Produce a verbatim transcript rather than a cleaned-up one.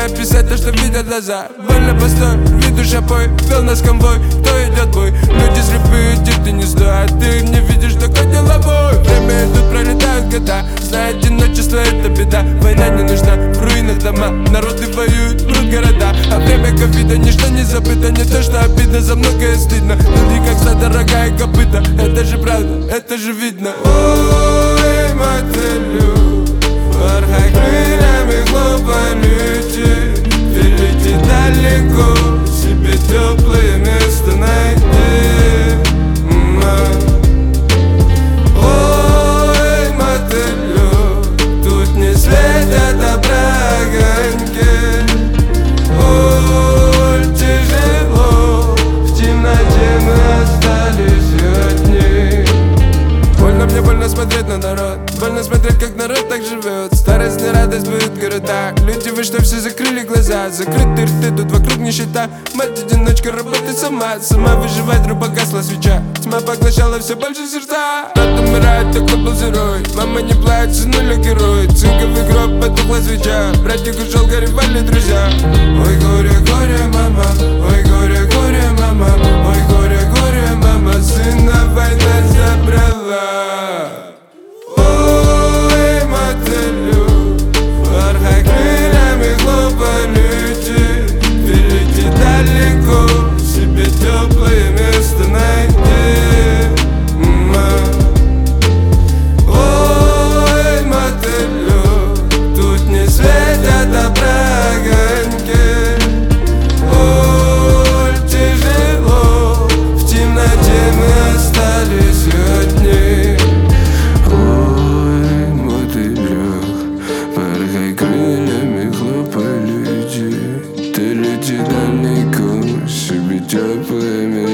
описать то, что видят глаза. Больно постой, виду шапой, вел нас конвой. Кто идет бой? Люди слепые, дикты не стоят. Ты не видишь такой деловой. Время идут, пролетают года. Знает одиночество, это беда. Война не нужна, в руинах дома. Народы воюют, врут города. А время ковида, ничто не забыто. Не то, что обидно, за многое стыдно. Люди как вся дорогая копыта. Это же правда, это же видно. Ой, мотылю, порхай крыльями, хлопай лети. Ты лети далеко, себе теплое место найди. Ой, мотылю, тут не светят добра огоньки. Ой, тяжело, в темноте мы остались одни. Больно мне, больно смотреть на народ. Больно смотреть, как народ так живет. Старость не радость будет в городах. Люди, вы что, все закрыли глаза? Закрыты рты, тут вокруг нищета. Мать-одиночка работает сама. Сама выживает, труба гасла свеча. Тьма поглощала все больше сердца. Брат умирает, так кто был герой. Мама не плачет, сынуля герой. Цинковый гроб, потухла свеча. Братик ушел, горевали друзья. Ой, горе, горе, мама. Ой, горе, горе, мама. Ой, горе, горе, мама. Сына война забрала. Ой, мотылю, порхай крыльями, хлопай лети. Ты лети далеко, себе теплое место найди. Ой, мотылю, тут не светят добра огоньки. Ой, тяжело, в темноте мы остались одни. Ой, мотылек, порхай крыльями, хлопай лети. Ты лети далеко, себе теплое место.